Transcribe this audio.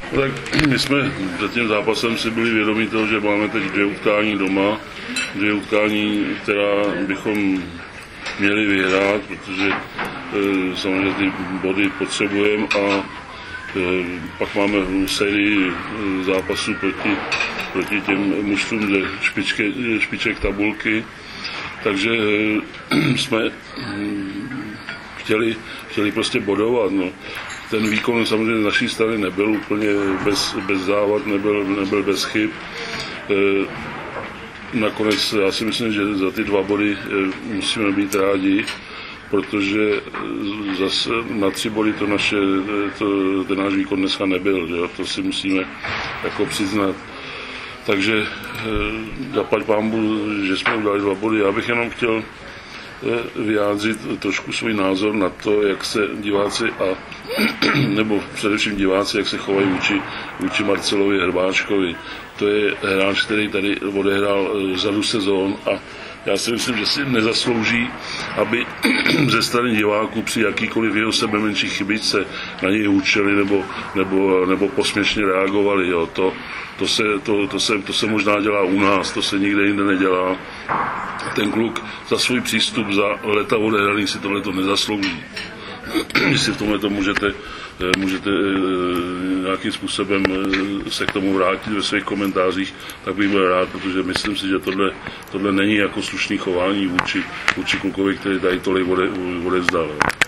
Tak my jsme před tím zápasem si byli vědomí toho, že máme teď 2 utkání doma, 2 utkání, která bychom měli vyhrát, protože samozřejmě ty body potřebujeme a pak máme sérii zápasů proti těm mužstvům ze špiček tabulky, takže jsme chtěli prostě bodovat. No. Ten výkon samozřejmě z naší strany nebyl úplně bez závad, nebyl bez chyb. Nakonec já si myslím, že za ty 2 body musíme být rádi, protože zase na 3 body ten náš výkon dneska nebyl, jo? To si musíme jako přiznat. Takže zaplať pánbu, že jsme udali 2 body. Já bych jenom chtěl vyjádřit trošku svůj názor na to, jak se diváci nebo především diváci, jak se chovají vůči Marcelovi Hrbáčkovi. To je hráč, který tady odehrál řadu sezón a já si myslím, že si nezaslouží, aby ze strany diváků při jakýkoliv jeho sebe menší chybičce na něj hučeli nebo posměšně reagovali. Jo. To se možná dělá u nás, to se nikde jinde nedělá. Ten kluk za svůj přístup za leta odehraný si tohleto nezaslouží. Jestli v tomhle můžete nějakým způsobem se k tomu vrátit ve svých komentářích, tak bych byl rád, protože myslím si, že tohle není jako slušný chování vůči klukovi, který tady tolik odevzdal.